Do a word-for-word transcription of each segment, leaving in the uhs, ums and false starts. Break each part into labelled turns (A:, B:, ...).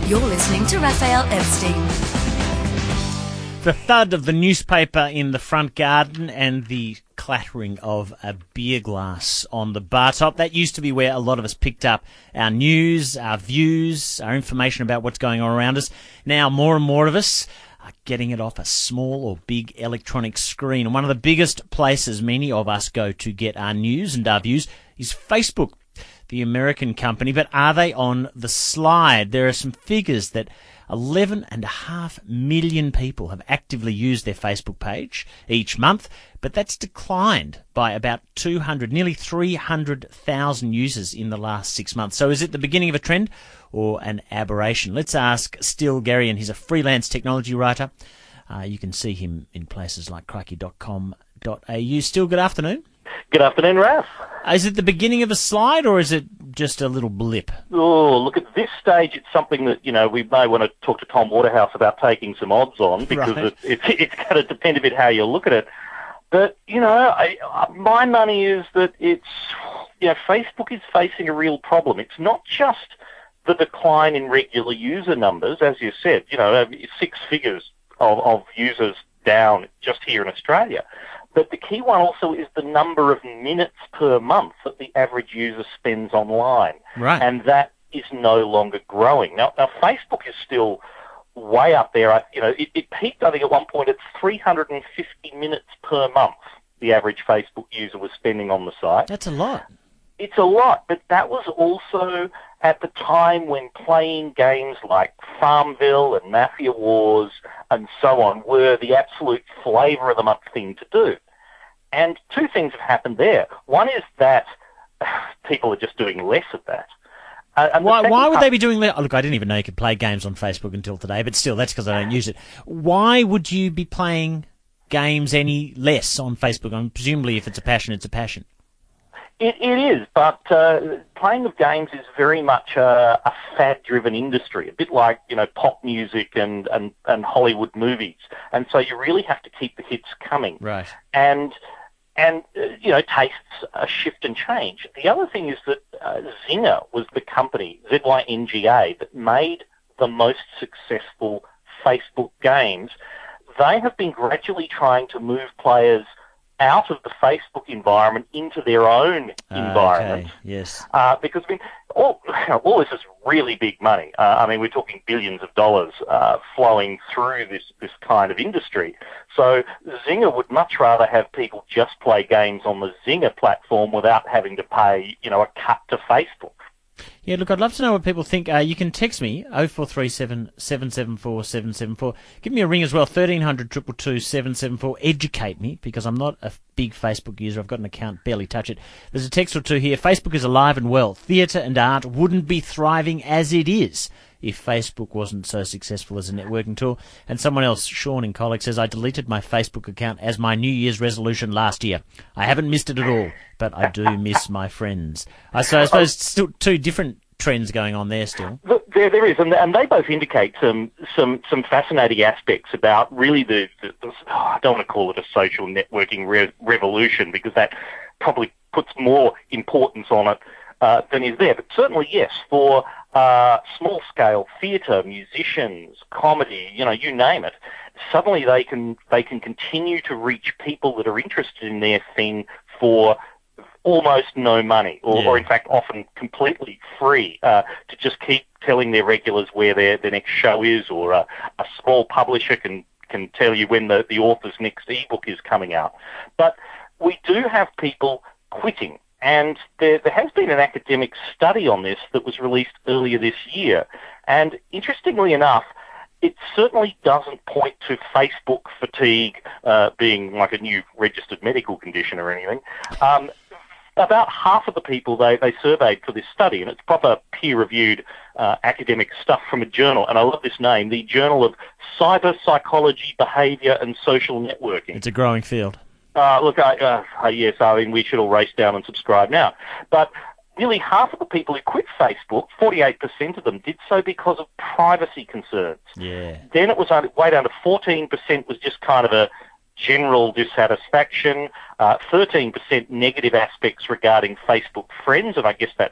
A: You're listening to Raphael Epstein.
B: The thud of the newspaper in the front garden and the clattering of a beer glass on the bar top. That used to be where a lot of us picked up our news, our views, our information about what's going on around us. Now more and more of us are getting it off a small or big electronic screen. And one of the biggest places many of us go to get our news and our views is Facebook, the American company. But are they on the slide? There are some figures that eleven and a half million people have actively used their Facebook page each month, but that's declined by about two hundred, nearly three hundred thousand users in the last six months. So is it the beginning of a trend or an aberration? Let's ask Still Garian. He's a freelance technology writer. Uh, you can see him in places like crikey dot com dot a u. Still, good afternoon.
C: Good afternoon, Ralph.
B: Is it the beginning of a slide or is it just a little blip?
C: Oh, look, at this stage, it's something that, you know, we may want to talk to Tom Waterhouse about taking some odds on, because
B: Right.
C: it, it, it's going to depend a bit how you look at it. But, you know, I, my money is that it's, you know, Facebook is facing a real problem. It's not just the decline in regular user numbers, as you said, you know, six figures of, of users down just here in Australia. But the key one also is the number of minutes per month that the average user spends online.
B: Right.
C: And that is no longer growing. Now, now Facebook is still way up there. I, you know, it, it peaked, I think, at one point at three hundred fifty minutes per month the average Facebook user was spending on the site.
B: That's a lot.
C: It's a lot, but that was also at the time when playing games like Farmville and Mafia Wars and so on were the absolute flavour of the month thing to do. And two things have happened there. One is that people are just doing less of that. Uh, and
B: Why, why would
C: part-
B: they be doing that? Oh, look, I didn't even know you could play games on Facebook until today, but still, that's because I don't use it. Why would you be playing games any less on Facebook? I mean, presumably, if it's a passion, it's a passion.
C: It, it is, but uh, playing of games is very much a, a fad-driven industry, a bit like, you know, pop music and, and, and Hollywood movies. And so you really have to keep the hits coming.
B: Right.
C: And, and uh, you know, tastes uh, shift and change. The other thing is that uh, Zynga was the company, Z Y N G A, that made the most successful Facebook games. They have been gradually trying to move players out of the Facebook environment into their own environment.
B: Okay, yes.
C: Uh, because, I mean, all, all this is really big money. Uh, I mean, we're talking billions of dollars uh, flowing through this, this kind of industry. So Zynga would much rather have people just play games on the Zynga platform without having to pay, you know, a cut to Facebook.
B: Yeah, look, I'd love to know what people think. Uh, you can text me, oh four three seven, seven seven four, seven seven four. Give me a ring as well, thirteen hundred, two two two, seven seven four. Educate me, because I'm not a big Facebook user. I've got an account, barely touch it. There's a text or two here. Facebook is alive and well. Theatre and art wouldn't be thriving as it is if Facebook wasn't so successful as a networking tool. And someone else, Sean in Colic, says, I deleted my Facebook account as my New Year's resolution last year. I haven't missed it at all, but I do miss my friends. Uh, so I suppose still two different trends going on there still.
C: There, there is, and, and they both indicate some some some fascinating aspects about really the, the, the oh, I don't want to call it a social networking re- revolution, because that probably puts more importance on it uh, than is there. But certainly, yes, for uh, small-scale theatre, musicians, comedy, you know, you name it, suddenly they can they can continue to reach people that are interested in their thing for almost no money, or,
B: Yeah.
C: or in fact often completely free, uh, to just keep telling their regulars where their, their next show is, or a, a small publisher can, can tell you when the, the author's next ebook is coming out. But we do have people quitting, and there, there has been an academic study on this that was released earlier this year, and interestingly enough, it certainly doesn't point to Facebook fatigue uh, being like a new registered medical condition or anything. Um, About half of the people they, they surveyed for this study, and it's proper peer-reviewed uh, academic stuff from a journal, and I love this name, the Journal of Cyber Psychology, Behaviour and Social Networking.
B: It's a growing field.
C: Uh, look, I, uh, yes, I mean, we should all race down and subscribe now. But nearly half of the people who quit Facebook, forty-eight percent of them, did so because of privacy concerns.
B: Yeah.
C: Then it was only, way down to fourteen percent was just kind of a general dissatisfaction, uh, thirteen percent negative aspects regarding Facebook friends, and I guess that's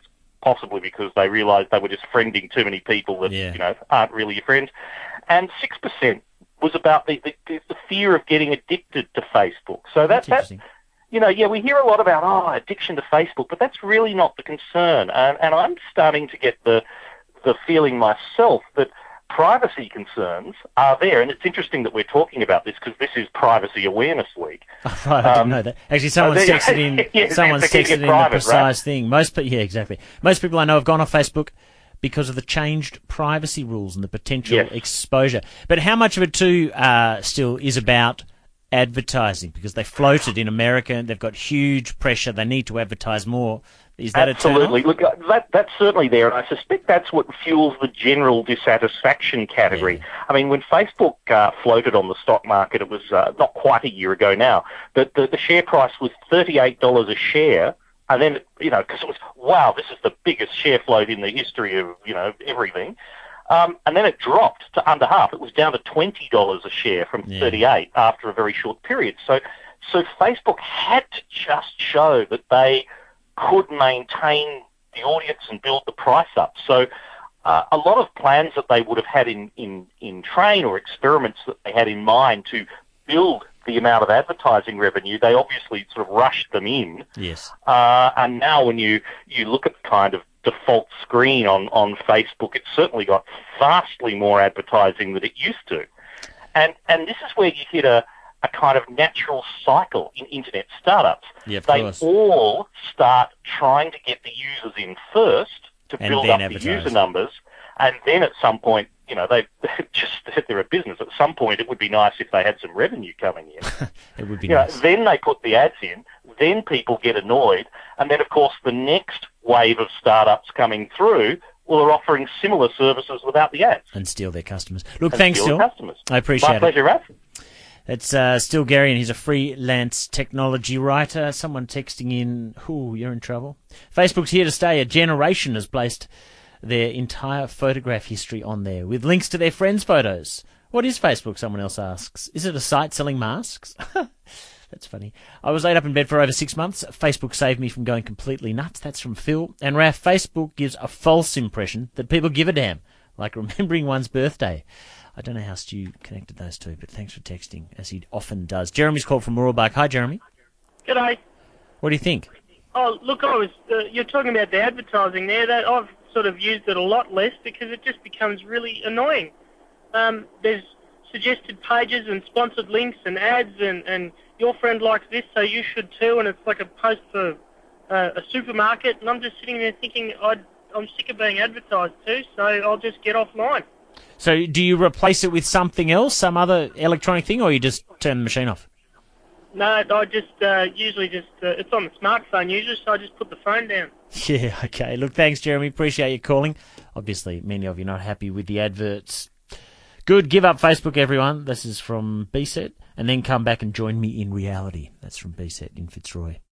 C: possibly because they realised they were just friending too many people that,
B: Yeah.
C: you know, aren't really your friends. And six percent was about the, the, the fear of getting addicted to Facebook. So that,
B: That's
C: that,
B: interesting.
C: you know, yeah, we hear a lot about, oh, addiction to Facebook, but that's really not the concern. And, and I'm starting to get the the feeling myself that privacy concerns are there. And it's interesting that we're talking about this because this is Privacy Awareness Week.
B: Oh, right, I didn't
C: Um,
B: know that. Actually, someone's
C: oh, there-
B: texted in.
C: yeah,
B: someone's
C: they're keeping
B: texted
C: it
B: in
C: private,
B: the
C: right?
B: precise thing. Most, pe- yeah, exactly. Most people I know have gone off Facebook because of the changed privacy rules and the potential
C: Yes.
B: exposure. But how much of it too uh, still is about advertising? Because they floated in America, and they've got huge pressure. They need to advertise more. Is that
C: Absolutely.
B: a turn-on?
C: Look, uh, that, that's certainly there, and I suspect that's what fuels the general dissatisfaction category.
B: Yeah.
C: I mean, when Facebook uh, floated on the stock market, it was uh, not quite a year ago now, but the, the share price was thirty-eight dollars a share, and then, you know, because it was, wow, this is the biggest share float in the history of, you know, everything. Um, and then it dropped to under half. It was down to twenty dollars a share from
B: Yeah.
C: thirty-eight after a very short period. So, so Facebook had to just show that they could maintain the audience and build the price up. So uh, a lot of plans that they would have had in, in, in train or experiments that they had in mind to build the amount of advertising revenue, they obviously sort of rushed them in.
B: Yes.
C: Uh, and now when you, you look at the kind of default screen on, on Facebook, it's certainly got vastly more advertising than it used to. And, and this is where you hit a, a kind of natural cycle in internet startups.
B: Yeah, of
C: they
B: course.
C: all start trying to get the users in first to
B: And
C: build
B: then
C: up the
B: advertise.
C: user numbers, and then at some point, you know, they just they're a business. At some point, it would be nice if they had some revenue coming in.
B: It would be
C: You know,
B: nice.
C: then they put the ads in, then people get annoyed, and then, of course, the next wave of startups coming through well, are offering similar services without the ads.
B: And steal their customers. Look,
C: and
B: thanks,
C: steal
B: Still.
C: customers.
B: I appreciate
C: My
B: it.
C: pleasure, Ralph.
B: It's uh, Still Gary, and he's a freelance technology writer. Someone texting in, ooh, you're in trouble. Facebook's here to stay. A generation has placed their entire photograph history on there with links to their friends' photos. What is Facebook, someone else asks. Is it a site selling masks? That's funny. I was laid up in bed for over six months. Facebook saved me from going completely nuts. That's from Phil. And Raf, Facebook gives a false impression that people give a damn, like remembering one's birthday. I don't know how Stu connected those two, but thanks for texting, as he often does. Jeremy's called from Mooroolbark. Hi, Jeremy.
D: G'day.
B: What do you think?
D: Oh, look, I was. Uh, you're talking about the advertising there. That I've sort of used it a lot less because it just becomes really annoying. Um, there's suggested pages and sponsored links and ads, and, and your friend likes this, so you should too. And it's like a post for uh, a supermarket, and I'm just sitting there thinking I'd, I'm sick of being advertised to, so I'll just get offline.
B: So do you replace it with something else, some other electronic thing, or you just turn the machine off?
D: No, I just uh, usually just uh, it's on the smartphone usually, so I just put the phone down.
B: Yeah, okay. Look, thanks, Jeremy. Appreciate you calling. Obviously, many of you are not happy with the adverts. Good. Give up Facebook, everyone. This is from B SET. And then come back and join me in reality. That's from B SET in Fitzroy.